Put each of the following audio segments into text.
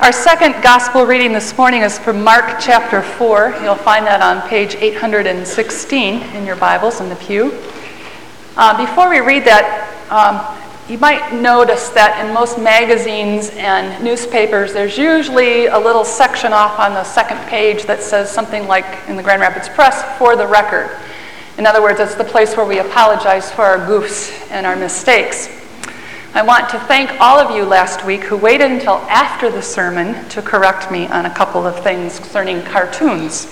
Our second gospel reading this morning is from Mark chapter 4. You'll find that on page 816 in your Bibles in the pew. Before we read that, you might notice that in most magazines and newspapers, there's usually a little section off on the second page that says something like, in the Grand Rapids Press, "For the record." In other words, it's the place where we apologize for our goofs and our mistakes. I want to thank all of you last week who waited until after the sermon to correct me on a couple of things concerning cartoons.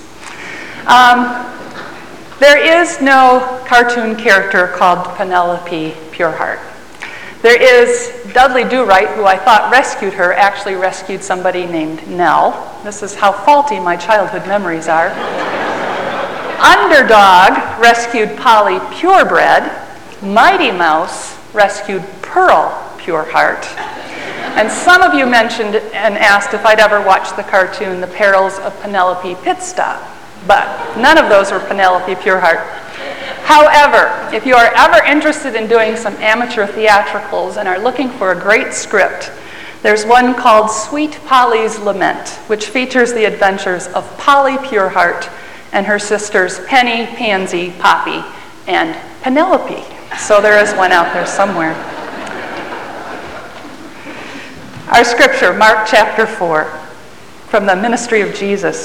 There is no cartoon character called Penelope Pureheart. There is Dudley Do-Right, who I thought rescued her, actually rescued somebody named Nell. This is how faulty my childhood memories are. Underdog rescued Polly Purebred. Mighty Mouse rescued Pearl Pureheart. And some of you mentioned and asked if I'd ever watched the cartoon The Perils of Penelope Pitstop, but none of those were Penelope Pureheart. However, if you are ever interested in doing some amateur theatricals and are looking for a great script, there's one called Sweet Polly's Lament, which features the adventures of Polly Pureheart and her sisters Penny, Pansy, Poppy, and Penelope. So there is one out there somewhere. Our scripture, Mark chapter 4, from the ministry of Jesus.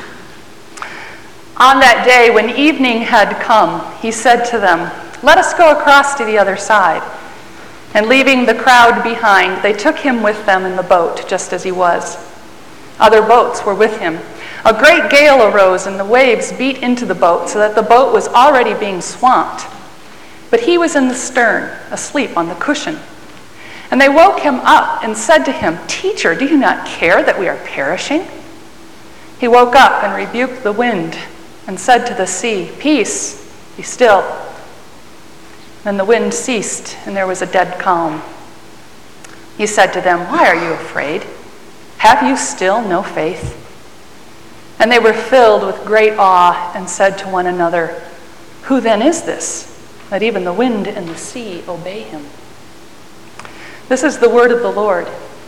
On that day, when evening had come, he said to them, "Let us go across to the other side." And leaving the crowd behind, they took him with them in the boat, just as he was. Other boats were with him. A great gale arose, and the waves beat into the boat, so that the boat was already being swamped. But he was in the stern, asleep on the cushion. And they woke him up and said to him, "Teacher, do you not care that we are perishing?" He woke up and rebuked the wind and said to the sea, "Peace, be still." Then the wind ceased, and there was a dead calm. He said to them, "Why are you afraid? Have you still no faith?" And they were filled with great awe and said to one another, "Who then is this, that even the wind and the sea obey him?" This is the word of the Lord.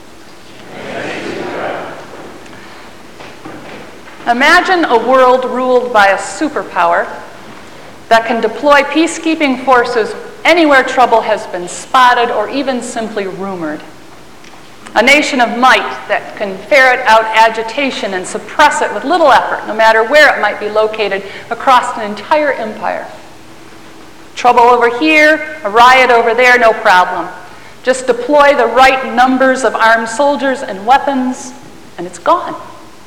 Imagine a world ruled by a superpower that can deploy peacekeeping forces anywhere trouble has been spotted or even simply rumored. A nation of might that can ferret out agitation and suppress it with little effort, no matter where it might be located across an entire empire. Trouble over here, a riot over there, no problem. Just deploy the right numbers of armed soldiers and weapons, and it's gone.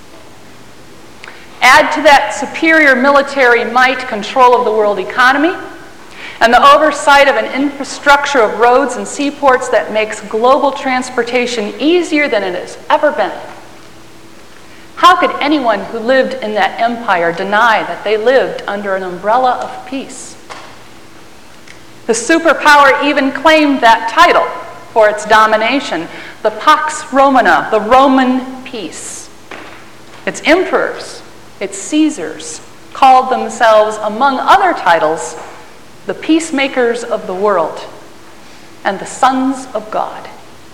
Add to that superior military might control of the world economy and the oversight of an infrastructure of roads and seaports that makes global transportation easier than it has ever been. How could anyone who lived in that empire deny that they lived under an umbrella of peace? The superpower even claimed that title for its domination, the Pax Romana, the Roman peace. Its emperors, its Caesars, called themselves, among other titles, the peacemakers of the world and the sons of God.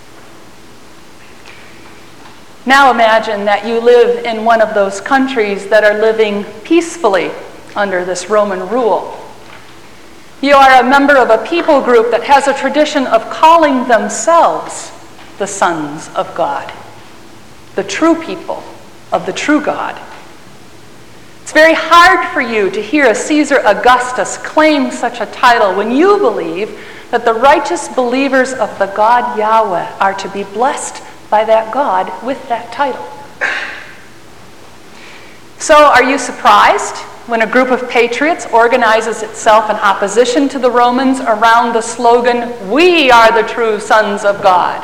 Now imagine that you live in one of those countries that are living peacefully under this Roman rule. You are a member of a people group that has a tradition of calling themselves the sons of God, the true people of the true God. It's very hard for you to hear a Caesar Augustus claim such a title when you believe that the righteous believers of the God Yahweh are to be blessed by that God with that title. So are you surprised when a group of patriots organizes itself in opposition to the Romans around the slogan, "We are the true sons of God"?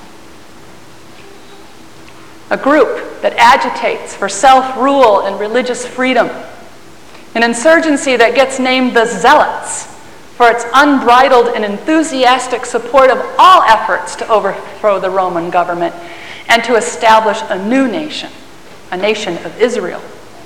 A group that agitates for self-rule and religious freedom. An insurgency that gets named the Zealots for its unbridled and enthusiastic support of all efforts to overthrow the Roman government and to establish a new nation, a nation of Israel.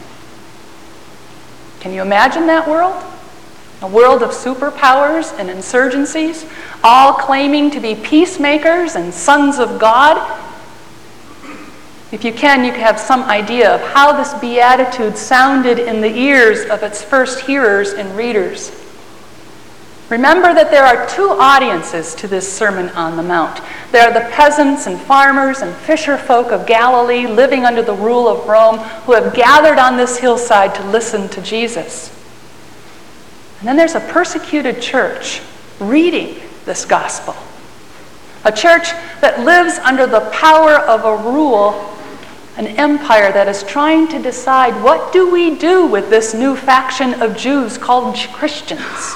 Can you imagine that world? A world of superpowers and insurgencies, all claiming to be peacemakers and sons of God? If you can have some idea of how this beatitude sounded in the ears of its first hearers and readers. Remember that there are two audiences to this Sermon on the Mount. There are the peasants and farmers and fisher folk of Galilee living under the rule of Rome who have gathered on this hillside to listen to Jesus. And then there's a persecuted church reading this gospel. A church that lives under the power of a rule, an empire that is trying to decide, what do we do with this new faction of Jews called Christians?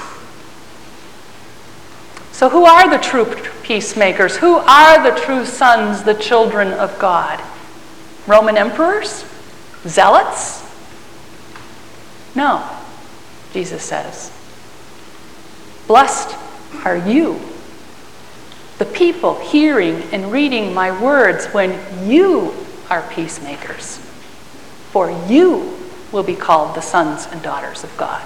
So who are the true peacemakers? Who are the true sons, the children of God? Roman emperors? Zealots? No, Jesus says. Blessed are you, the people hearing and reading my words, when you are peacemakers, for you will be called the sons and daughters of God.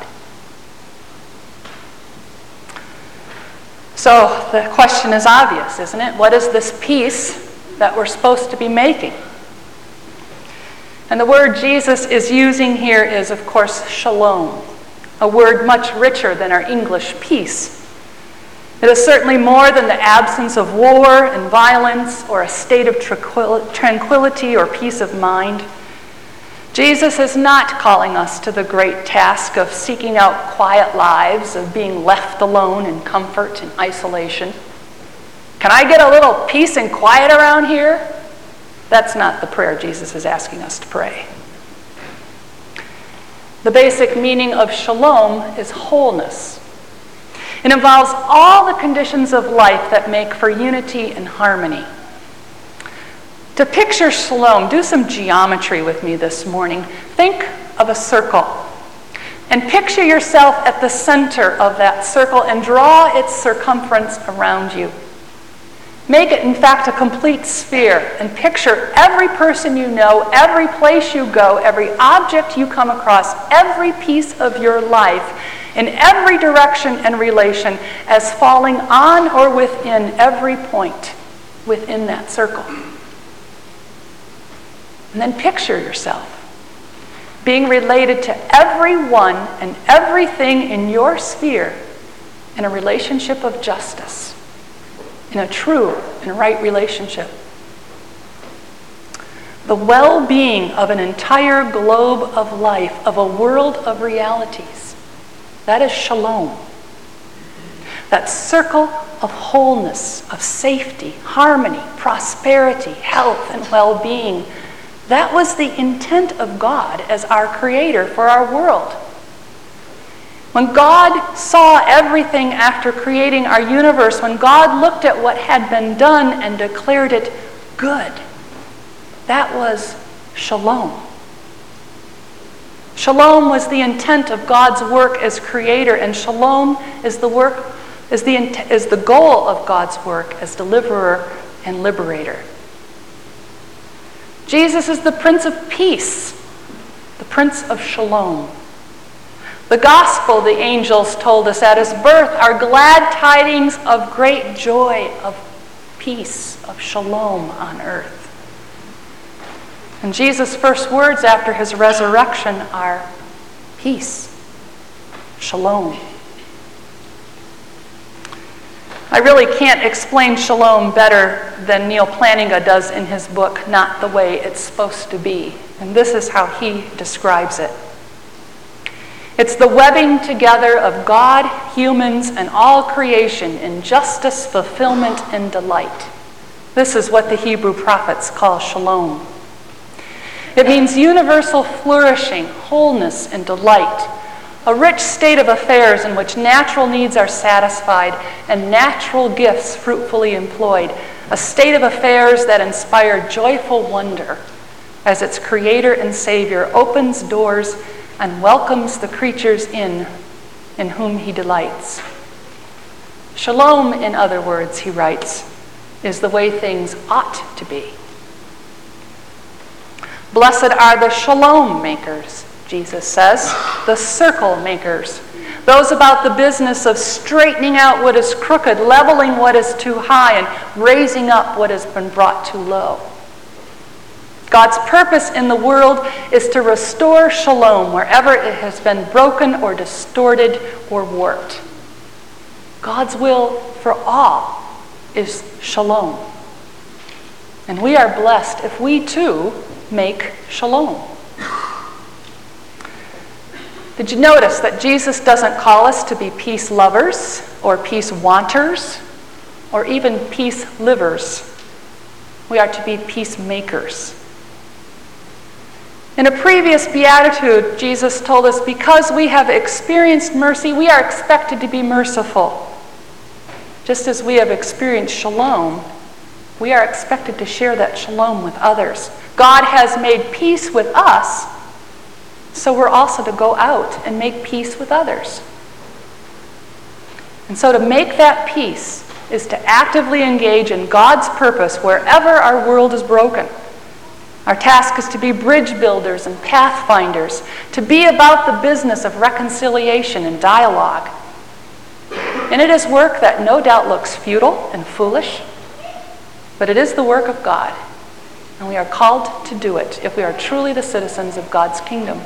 So the question is obvious, isn't it? What is this peace that we're supposed to be making? And the word Jesus is using here is, of course, shalom, a word much richer than our English peace. It is certainly more than the absence of war and violence or a state of tranquility or peace of mind. Jesus is not calling us to the great task of seeking out quiet lives, of being left alone in comfort and isolation. Can I get a little peace and quiet around here? That's not the prayer Jesus is asking us to pray. The basic meaning of shalom is wholeness. It involves all the conditions of life that make for unity and harmony. To picture shalom, do some geometry with me this morning. Think of a circle and picture yourself at the center of that circle and draw its circumference around you. Make it, in fact, a complete sphere and picture every person you know, every place you go, every object you come across, every piece of your life in every direction and relation as falling on or within every point within that circle. And then picture yourself being related to everyone and everything in your sphere in a relationship of justice, in a true and right relationship. The well-being of an entire globe of life, of a world of realities, that is shalom. That circle of wholeness, of safety, harmony, prosperity, health, and well-being. That was the intent of God as our creator for our world. When God saw everything after creating our universe, when God looked at what had been done and declared it good, that was shalom. Shalom was the intent of God's work as creator, and shalom is the goal of God's work as deliverer and liberator. Jesus is the Prince of Peace, the Prince of Shalom. The gospel, the angels told us at his birth, are glad tidings of great joy, of peace, of shalom on earth. And Jesus' first words after his resurrection are peace, shalom. I really can't explain shalom better than Neil Plantinga does in his book, Not the Way It's Supposed to Be. And this is how he describes it. It's the webbing together of God, humans, and all creation in justice, fulfillment, and delight. This is what the Hebrew prophets call shalom. It means universal flourishing, wholeness, and delight. A rich state of affairs in which natural needs are satisfied and natural gifts fruitfully employed. A state of affairs that inspire joyful wonder as its creator and savior opens doors and welcomes the creatures in whom he delights. Shalom, in other words, he writes, is the way things ought to be. Blessed are the shalom makers, Jesus says, the circle makers, those about the business of straightening out what is crooked, leveling what is too high, and raising up what has been brought too low. God's purpose in the world is to restore shalom wherever it has been broken or distorted or warped. God's will for all is shalom. And we are blessed if we too make shalom. Did you notice that Jesus doesn't call us to be peace lovers or peace wanters or even peace livers? We are to be peacemakers. In a previous beatitude, Jesus told us, because we have experienced mercy, we are expected to be merciful. Just as we have experienced shalom, we are expected to share that shalom with others. God has made peace with us, so we're also to go out and make peace with others. And so to make that peace is to actively engage in God's purpose wherever our world is broken. Our task is to be bridge builders and pathfinders, to be about the business of reconciliation and dialogue. And it is work that no doubt looks futile and foolish, but it is the work of God, and we are called to do it if we are truly the citizens of God's kingdom.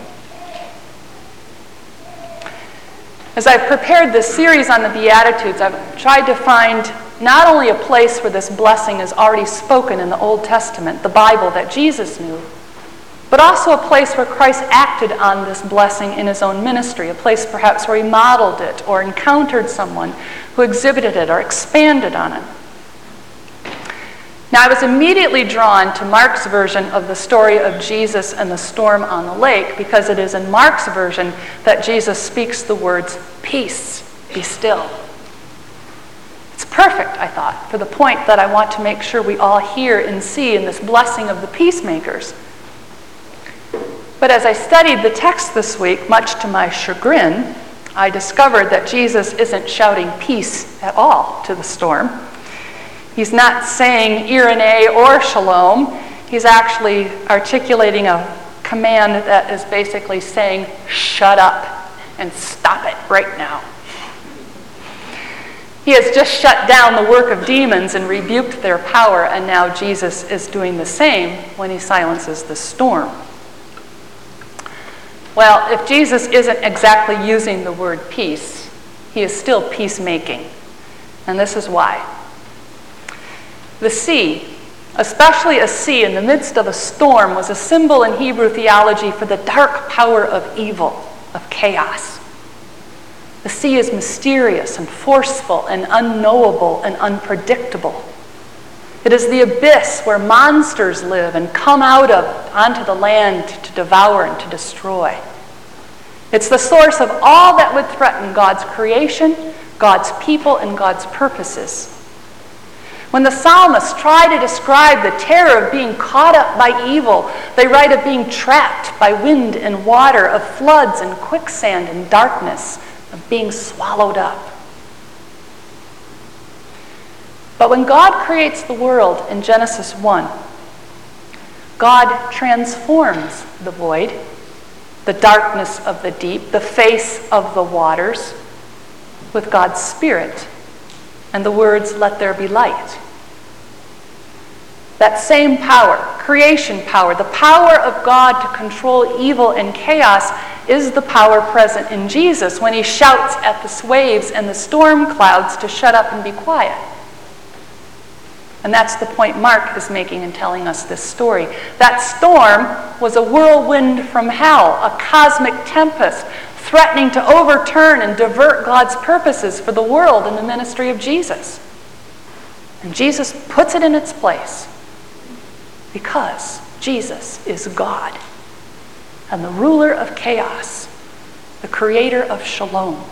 As I've prepared this series on the Beatitudes, I've tried to find not only a place where this blessing is already spoken in the Old Testament, the Bible that Jesus knew, but also a place where Christ acted on this blessing in his own ministry, a place perhaps where he modeled it or encountered someone who exhibited it or expanded on it. Now, I was immediately drawn to Mark's version of the story of Jesus and the storm on the lake because it is in Mark's version that Jesus speaks the words, "Peace, be still." It's perfect, I thought, for the point that I want to make sure we all hear and see in this blessing of the peacemakers. But as I studied the text this week, much to my chagrin, I discovered that Jesus isn't shouting peace at all to the storm. He's not saying Irene or shalom. He's actually articulating a command that is basically saying, shut up and stop it right now. He has just shut down the work of demons and rebuked their power, and now Jesus is doing the same when he silences the storm. Well, if Jesus isn't exactly using the word peace, he is still peacemaking. And this is why. The sea, especially a sea in the midst of a storm, was a symbol in Hebrew theology for the dark power of evil, of chaos. The sea is mysterious and forceful and unknowable and unpredictable. It is the abyss where monsters live and come out of onto the land to devour and to destroy. It's the source of all that would threaten God's creation, God's people, and God's purposes. When the psalmists try to describe the terror of being caught up by evil, they write of being trapped by wind and water, of floods and quicksand and darkness, of being swallowed up. But when God creates the world in Genesis 1, God transforms the void, the darkness of the deep, the face of the waters, with God's Spirit and the words, "Let there be light." That same power, creation power, the power of God to control evil and chaos, is the power present in Jesus when he shouts at the waves and the storm clouds to shut up and be quiet. And that's the point Mark is making in telling us this story. That storm was a whirlwind from hell, a cosmic tempest threatening to overturn and divert God's purposes for the world in the ministry of Jesus. And Jesus puts it in its place because Jesus is God and the ruler of chaos, the creator of shalom.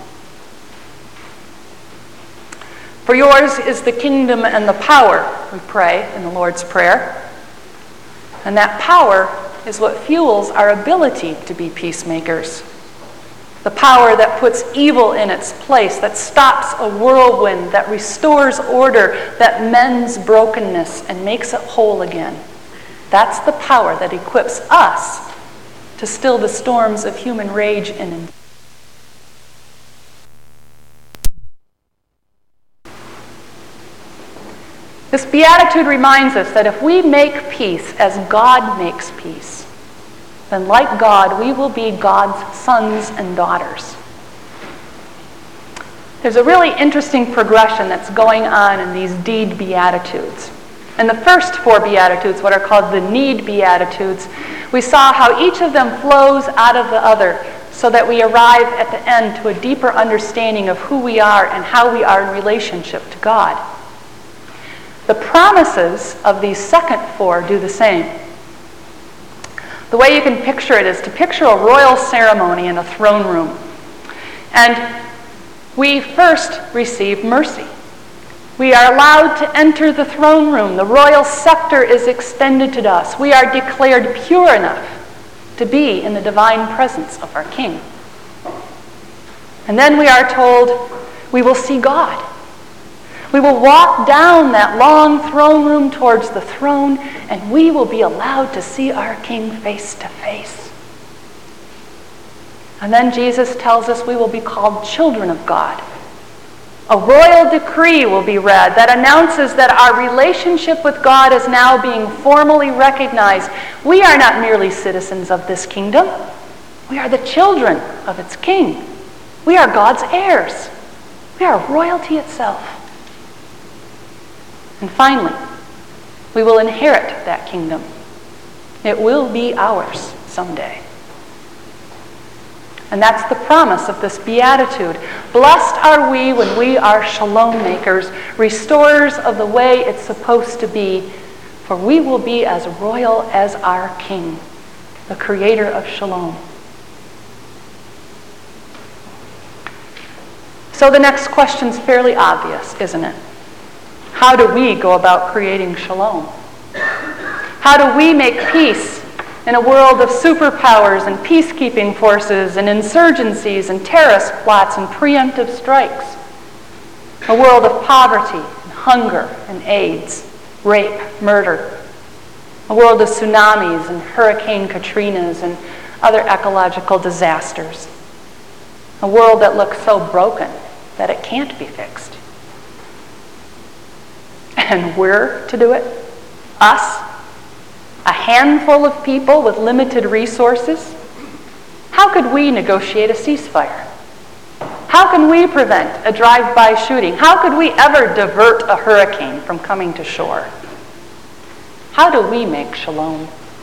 For yours is the kingdom and the power, we pray in the Lord's Prayer. And that power is what fuels our ability to be peacemakers. The power that puts evil in its place, that stops a whirlwind, that restores order, that mends brokenness and makes it whole again. That's the power that equips us to still the storms of human rage and This beatitude reminds us that if we make peace as God makes peace, then like God, we will be God's sons and daughters. There's a really interesting progression that's going on in these deed beatitudes. In the first 4 beatitudes, what are called the need beatitudes, we saw how each of them flows out of the other so that we arrive at the end to a deeper understanding of who we are and how we are in relationship to God. The promises of these second 4 do the same. The way you can picture it is to picture a royal ceremony in a throne room. And we first receive mercy. We are allowed to enter the throne room. The royal scepter is extended to us. We are declared pure enough to be in the divine presence of our King. And then we are told we will see God. We will walk down that long throne room towards the throne, and we will be allowed to see our King face to face. And then Jesus tells us we will be called children of God. A royal decree will be read that announces that our relationship with God is now being formally recognized. We are not merely citizens of this kingdom. We are the children of its King. We are God's heirs. We are royalty itself. And finally, we will inherit that kingdom. It will be ours someday. And that's the promise of this beatitude. Blessed are we when we are shalom makers, restorers of the way it's supposed to be, for we will be as royal as our King, the creator of shalom. So the next question's fairly obvious, isn't it? How do we go about creating shalom? How do we make peace in a world of superpowers and peacekeeping forces and insurgencies and terrorist plots and preemptive strikes? A world of poverty and hunger and AIDS, rape, murder. A world of tsunamis and Hurricane Katrinas and other ecological disasters. A world that looks so broken that it can't be fixed. And we're to do it? Us? A handful of people with limited resources? How could we negotiate a ceasefire? How can we prevent a drive-by shooting? How could we ever divert a hurricane from coming to shore? How do we make shalom?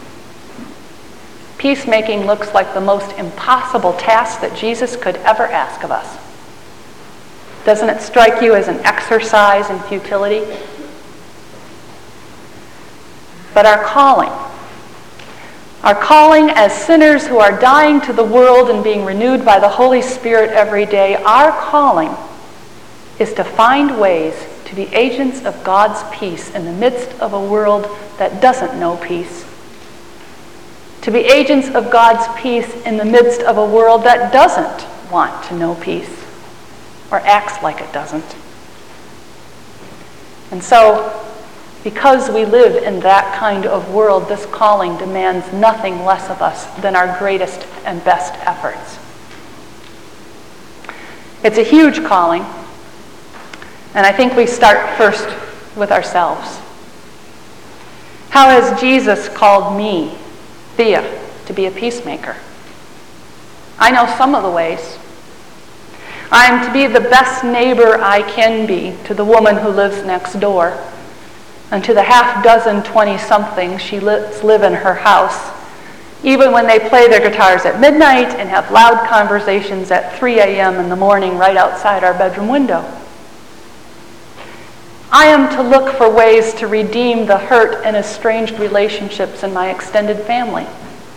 Peacemaking looks like the most impossible task that Jesus could ever ask of us. Doesn't it strike you as an exercise in futility? But our calling as sinners who are dying to the world and being renewed by the Holy Spirit every day, our calling is to find ways to be agents of God's peace in the midst of a world that doesn't know peace. To be agents of God's peace in the midst of a world that doesn't want to know peace or acts like it doesn't. And so, because we live in that kind of world, this calling demands nothing less of us than our greatest and best efforts. It's a huge calling, and I think we start first with ourselves. How has Jesus called me, Thea, to be a peacemaker? I know some of the ways. I am to be the best neighbor I can be to the woman who lives next door, and to the half-dozen 20-somethings she live in her house, even when they play their guitars at midnight and have loud conversations at 3 a.m. in the morning right outside our bedroom window. I am to look for ways to redeem the hurt and estranged relationships in my extended family.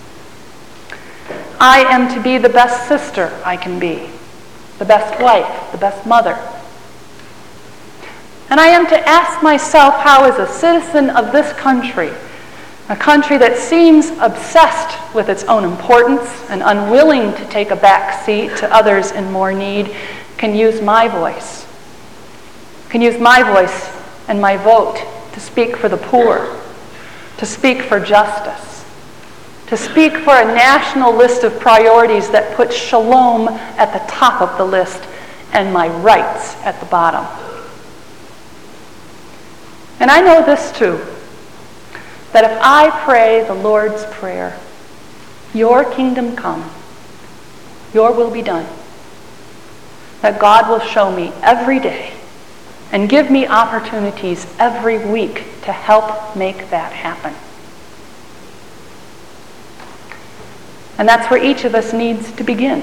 I am to be the best sister I can be, the best wife, the best mother. And I am to ask myself how, as a citizen of this country, a country that seems obsessed with its own importance and unwilling to take a back seat to others in more need, can use my voice. Can use my voice and my vote to speak for the poor, to speak for justice, to speak for a national list of priorities that puts shalom at the top of the list and my rights at the bottom. And I know this too, that if I pray the Lord's Prayer, your kingdom come, your will be done, that God will show me every day and give me opportunities every week to help make that happen. And that's where each of us needs to begin.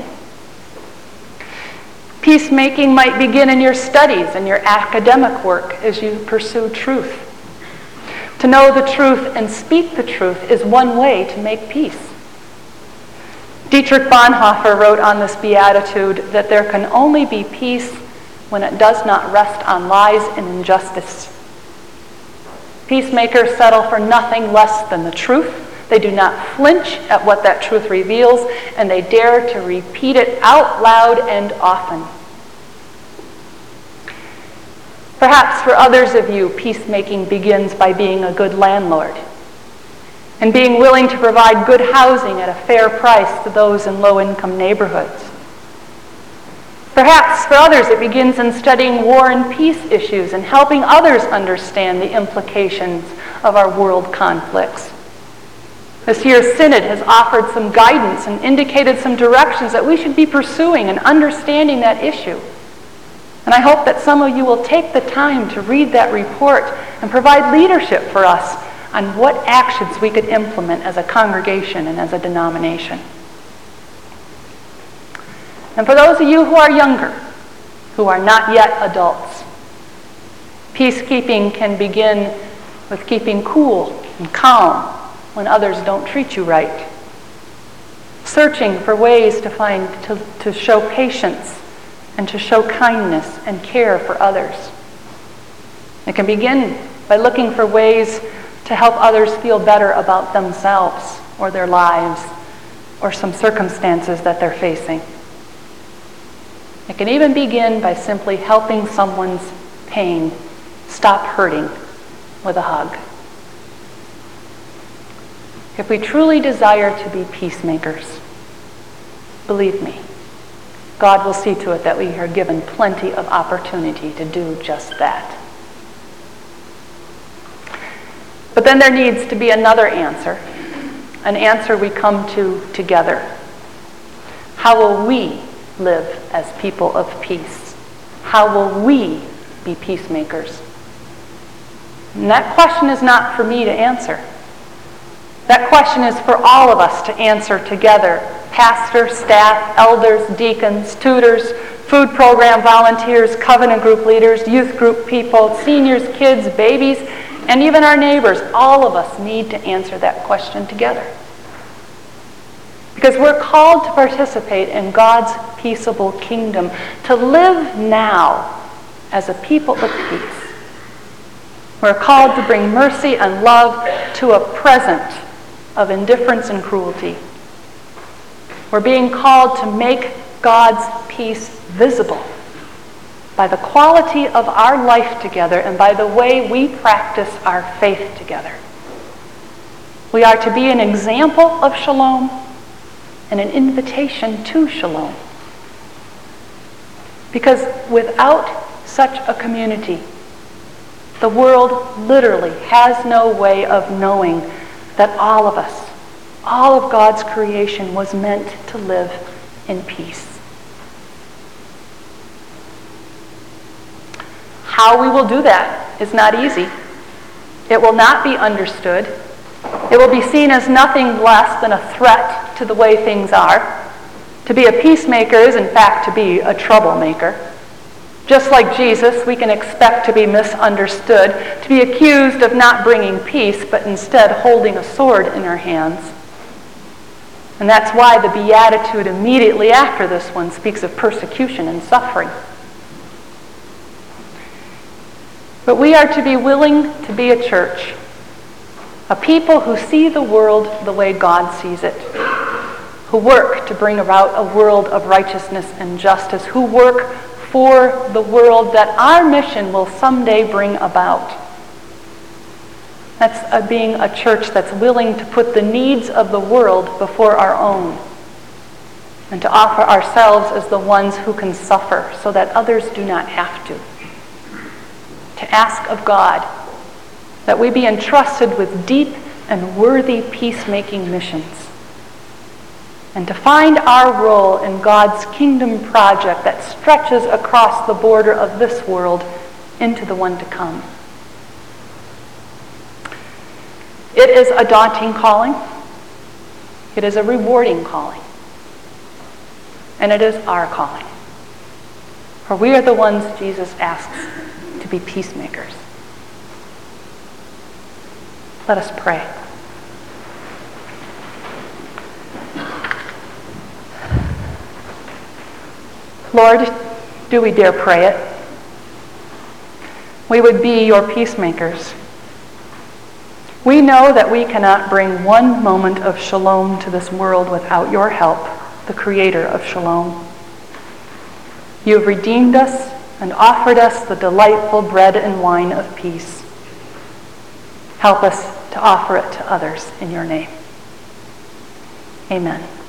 Peacemaking might begin in your studies and your academic work as you pursue truth. To know the truth and speak the truth is one way to make peace. Dietrich Bonhoeffer wrote on this beatitude that there can only be peace when it does not rest on lies and injustice. Peacemakers settle for nothing less than the truth. They do not flinch at what that truth reveals, and they dare to repeat it out loud and often. Perhaps for others of you, peacemaking begins by being a good landlord and being willing to provide good housing at a fair price to those in low-income neighborhoods. Perhaps for others, it begins in studying war and peace issues and helping others understand the implications of our world conflicts. This year's synod has offered some guidance and indicated some directions that we should be pursuing and understanding that issue. And I hope that some of you will take the time to read that report and provide leadership for us on what actions we could implement as a congregation and as a denomination. And for those of you who are younger, who are not yet adults, peacekeeping can begin with keeping cool and calm when others don't treat you right. Searching for ways to show patience and to show kindness and care for others. It can begin by looking for ways to help others feel better about themselves or their lives or some circumstances that they're facing. It can even begin by simply helping someone's pain stop hurting with a hug. If we truly desire to be peacemakers, believe me, God will see to it that we are given plenty of opportunity to do just that. But then there needs to be another answer, an answer we come to together. How will we live as people of peace? How will we be peacemakers? And that question is not for me to answer. That question is for all of us to answer together. Pastor, staff, elders, deacons, tutors, food program volunteers, covenant group leaders, youth group people, seniors, kids, babies, and even our neighbors. All of us need to answer that question together. Because we're called to participate in God's peaceable kingdom, to live now as a people of peace. We're called to bring mercy and love to a present of indifference and cruelty. We're being called to make God's peace visible by the quality of our life together and by the way we practice our faith together. We are to be an example of shalom and an invitation to shalom. Because without such a community, the world literally has no way of knowing that all of us, all of God's creation was meant to live in peace. How we will do that is not easy. It will not be understood. It will be seen as nothing less than a threat to the way things are. To be a peacemaker is, in fact, to be a troublemaker. Just like Jesus, we can expect to be misunderstood, to be accused of not bringing peace, but instead holding a sword in our hands. And that's why the Beatitude immediately after this one speaks of persecution and suffering. But we are to be willing to be a church, a people who see the world the way God sees it, who work to bring about a world of righteousness and justice, who work for the world that our mission will someday bring about. That's being a church that's willing to put the needs of the world before our own and to offer ourselves as the ones who can suffer so that others do not have to. To ask of God that we be entrusted with deep and worthy peacemaking missions, and to find our role in God's kingdom project that stretches across the border of this world into the one to come. It is a daunting calling. It is a rewarding calling. And it is our calling. For we are the ones Jesus asks to be peacemakers. Let us pray. Lord, do we dare pray it? We would be your peacemakers. We know that we cannot bring one moment of shalom to this world without your help, the creator of shalom. You have redeemed us and offered us the delightful bread and wine of peace. Help us to offer it to others in your name. Amen.